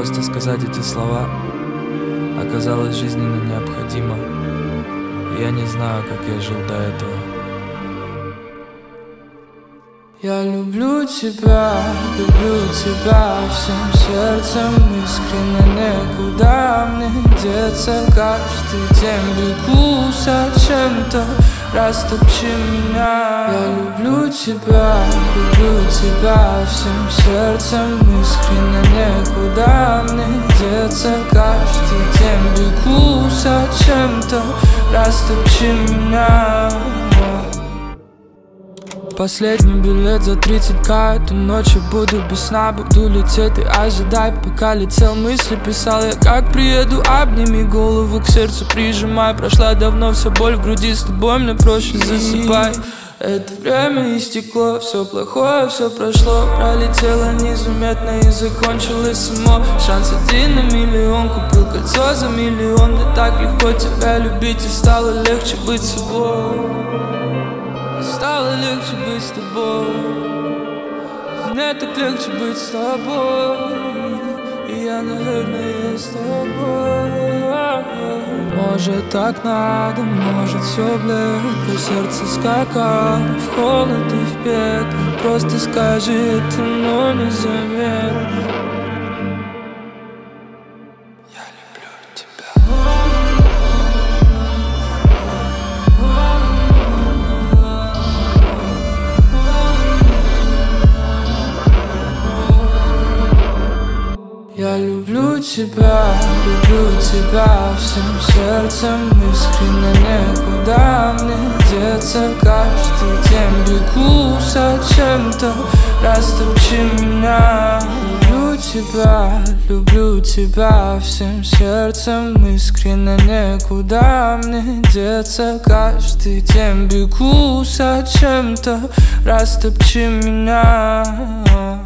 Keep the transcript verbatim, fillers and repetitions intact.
Просто сказать эти слова оказалось жизненно необходимо. И я не знаю, как я жил до этого. Я люблю тебя, люблю тебя всем сердцем искренне, никуда мне деться. Каждый день бегу за чем-то, растопчи меня. Я люблю тебя, люблю тебя всем сердцем искренне, никуда мне деться. Каждый день бегу за чем-то, растопчи меня. Последний билет за тридцать ка. Эту ночь я буду без сна, буду лететь, ты ожидай. Пока летел, мысли писал я, как приеду. Обними голову к сердцу, прижимай. Прошла давно вся боль в груди, с тобой мне проще, засыпай. Это время истекло, все плохое, все прошло. Пролетело незаметно и закончилось само. Шанс один на миллион, купил кольцо за миллион. Мне так легко тебя любить, и стало легче быть собой. Стало легче быть с тобой. Мне так легче быть с тобой. И я, наверное, с тобой. Может так надо, может все блекло. Сердце скакало в холод и в пекло. Просто скажи это, но незаметно. Я люблю тебя. Я люблю тебя, люблю тебя всем сердцем искренне, никуда мне деться. Каждый день бегу за чем-то, растопчи меня. Люблю тебя, люблю тебя всем сердцем искренне, никуда мне деться. Каждый день бегу за чем-то, растопчи меня.